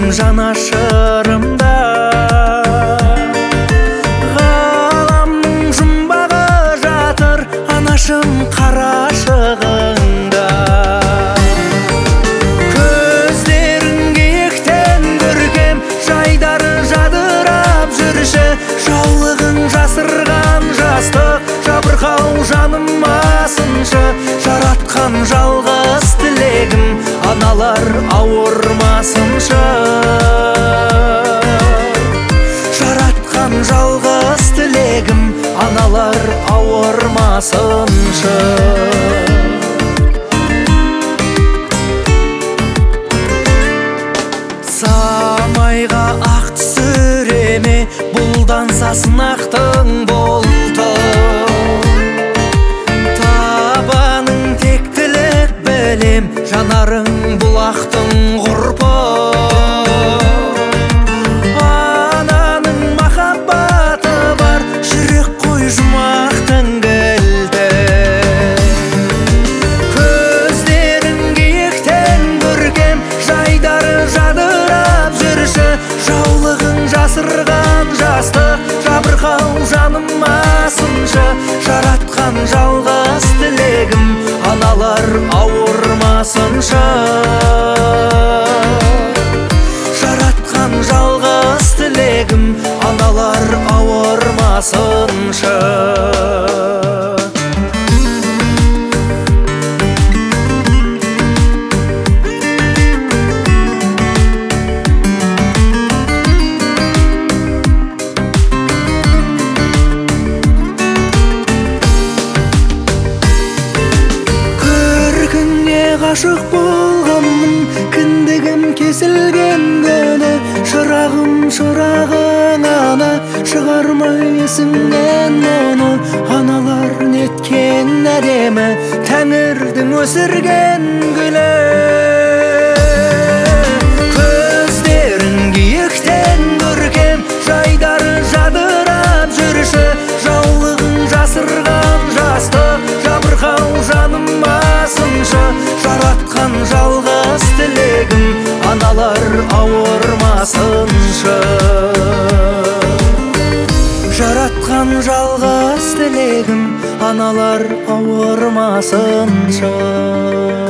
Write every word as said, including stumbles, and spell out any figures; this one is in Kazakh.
жанашырымда. Ғаламның жұмбағы жатыр анашым қарашығыңда. Көздерің киіктен көркем, жайдары жадырап жүрші. Жаулығың жасырған жастық, жабырқау жаным асыншы. Жаратқан жалғыз тілегім, аналар ауырмасыншы. Жаратқан жалғыз тілегім, аналар ауырмасыншы. Самайға ақ түсіреме, бұлданса сынақтың болты. Табаның тектілік білем, жанарың бұлақтың ғұрпы. Ананың махаббаты бар, жүрек қой жұмақтың кілті. Көздерің киіктен көркем, жайдары жадырап жүрші. Жаулығың жасырған жастық, жабырқау жаным асыншы. Жаратқан жалғыз тілегім, аналар ауырмасыншы. Жаратқан жалғыз тілегім, аналар ауырмасыншы. Ғашық болғанмын, кіндігім кесілген күні. Шырағым, шырағың ана, шығармай есіңнен оны. Аналар неткен әдемі, Тәңірдің өсірген гүлі. Көздерің киіктен көркем, жайдары жадырап жүрші. Жаулығың жасырған жастық, жабырқау жаным асыншы. Жаратқан жалғыз тілегім, аналар ауырмасыншы. Жаратқан жалғыз тілегім, аналар ауырмасыншы.